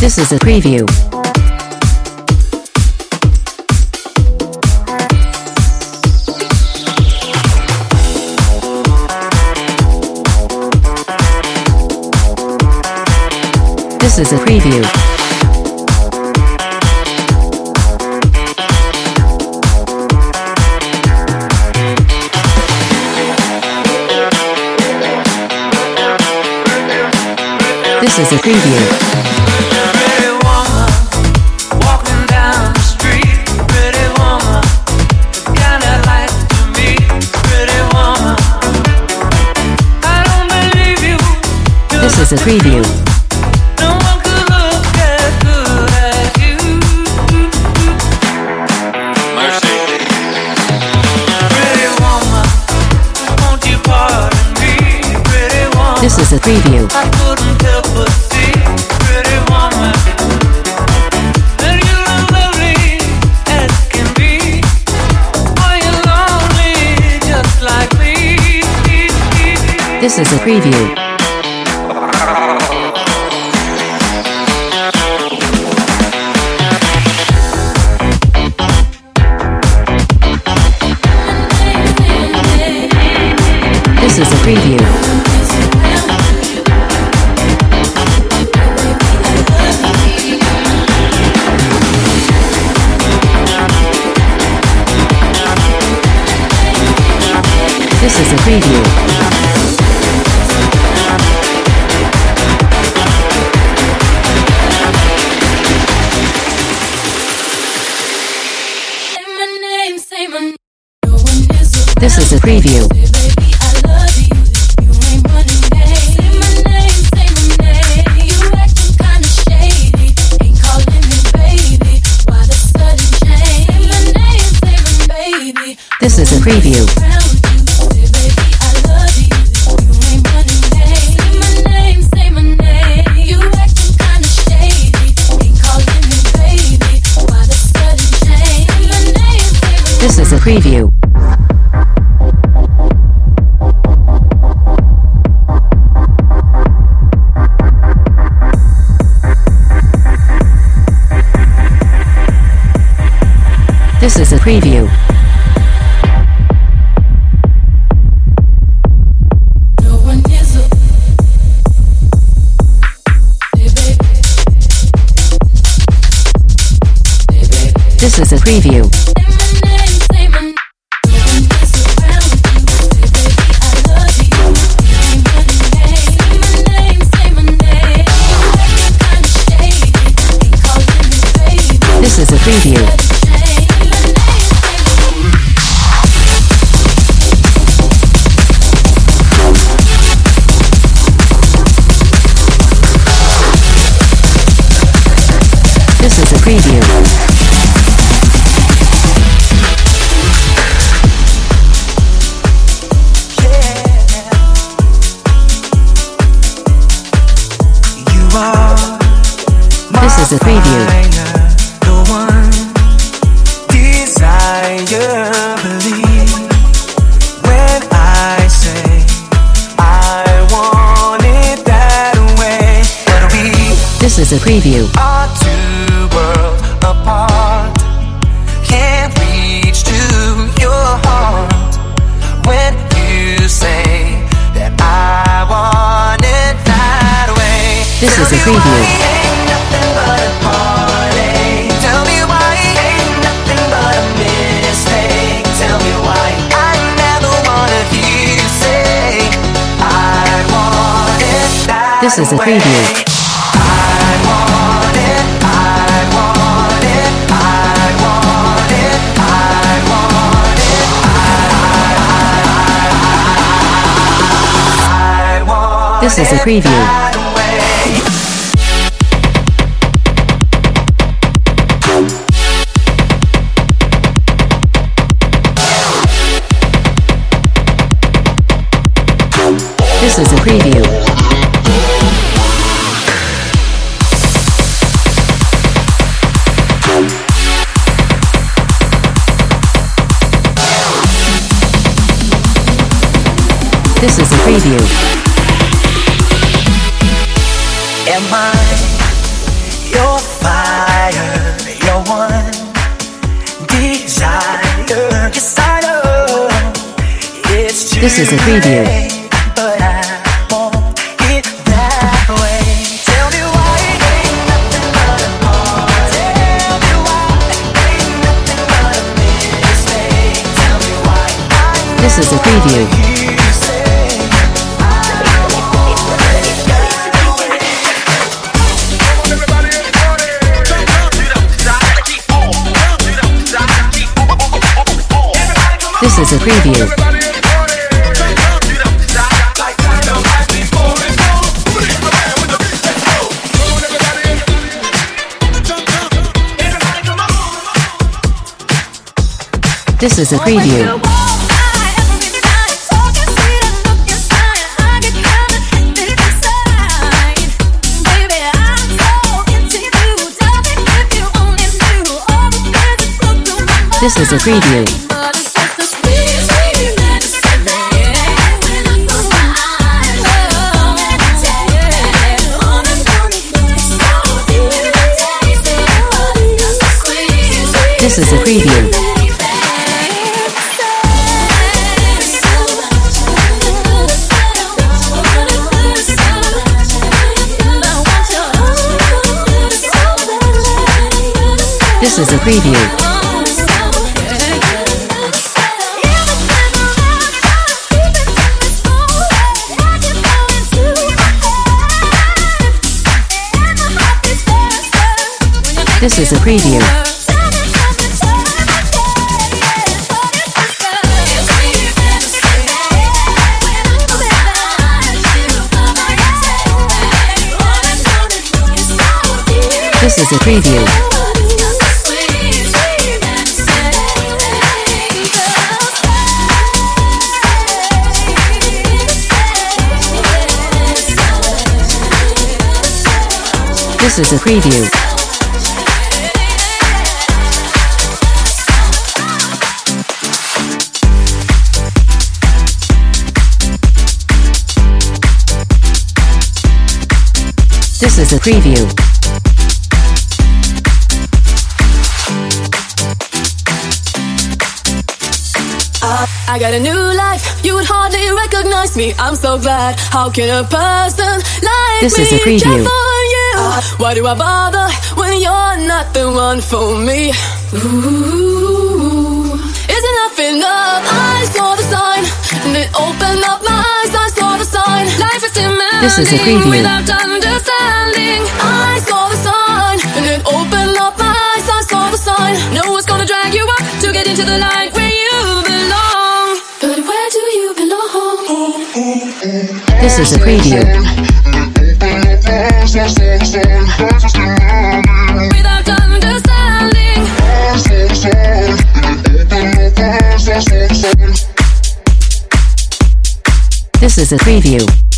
This is a preview. This is a preview. This is a preview. This is a preview. No one could look as good as you. Mercy. Pretty woman, won't you pardon me? Pretty woman. This is a preview. I couldn't help but see, pretty woman, that you are lovely as can be. Are you lonely just like me? This is a preview. This is a preview. This is a preview. This is a preview. This is a preview. This is a preview. This is a preview. This is a preview. This is a preview. This is a preview. This is a preview. The one desire, believe when I say I want it that way. But This is a preview. are two worlds apart. Can't reach to your heart when you say that I want it that way. This is a preview. This is a preview. This is a preview. This is a preview. This is a preview. Am I Your fire, your one desire. Yes, I know it's too This is a preview. late, but I want it that way. Tell me why it ain't nothing but a part. Tell me why it ain't nothing but a mistake. Tell me why This is a preview. you say I want it that way. This is a preview. This is a preview. This is a preview. This is a preview. This is a preview. This is a preview. This is a preview. This is a preview. This is a preview. I got a new life, you would hardly recognize me. I'm so glad. How can a person like This me is a preview. care for you? Why do I bother when you're not the one for me? Ooh, is enough enough? I saw the sign, and it opened up my eyes. I saw the sign. Life is demanding. This is a preview. Without understanding. I saw the sign, and it opened up my eyes. I saw the sign. No one's gonna drag you up to get into the light where you belong. But where do you belong? This is a preview. Without understanding. This is a preview.